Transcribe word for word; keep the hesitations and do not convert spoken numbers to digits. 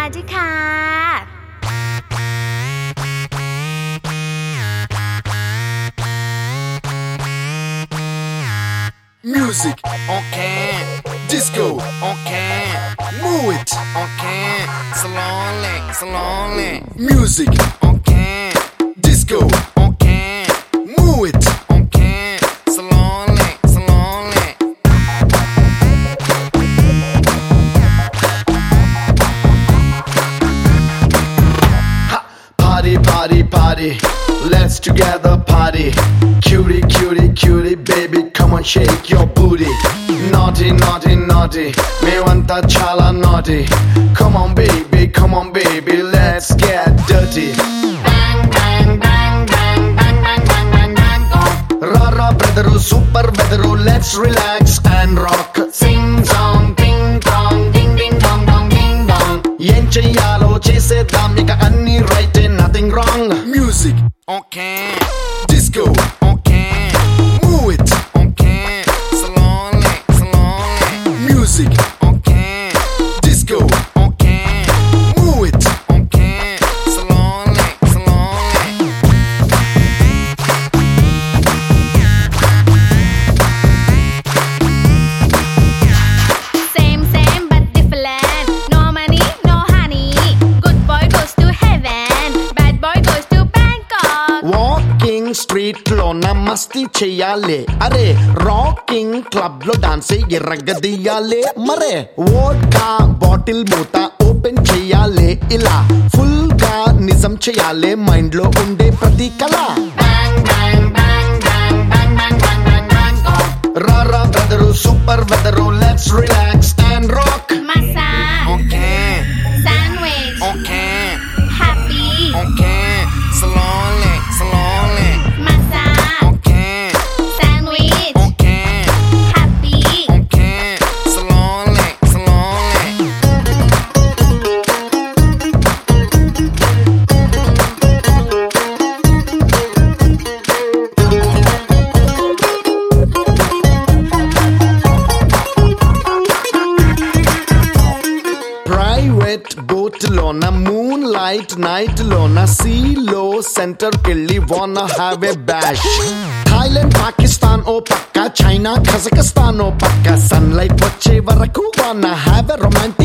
ด้วยค่ะ Music on can, disco on can, move it on can, slowly, slowly. Music on can, disco on can, move it on can, slowly, slowly. Ha, party, party, party. Let's together party. Cutie, cutie, cutie, baby, come on, shake your booty. Naughty, naughty, naughty, mevanta chala naughty. Come on, baby, come on, baby, let's get dirty. Bang, bang, bang, bang, bang, bang, bang, bang, bang, oh. Rara, brotheru, super weatheru, let's relax and rock. Sing song, ding dong, ding ding dong dong, ding dong. Yen cheyalo chesedam, ika anni right, nothing wrong. Music on can, disco on can, move it on can, slowly, slowly. Music on can, disco on can, move it on can, slowly, slowly. Same same but different. No money, no honey. Good boy goes to heaven. Bad boy goes to Bangkok. Walking street లో నమస్తే చెయ్యాలే అరే rocking club లో dance ఎర్రగదీయాలే మరే vodka bottle మూత open చెయ్యాలే ఇలా full గా నిజం చెయ్యాలే మైండ్ లో ఉండే ప్రతి కళ రారా brother super weather let's relax and rock Masa, okay sandwich, okay happy. Okay slowly slowly Masa, okay sandwich, okay happy. okay slowly slowly. Private boat lona moonlight night lona sea low center kelli wanna have a bash. Thailand Pakistan oh pakka China Kazakhstan oh pakka sunlight vache varaku wanna have a romantic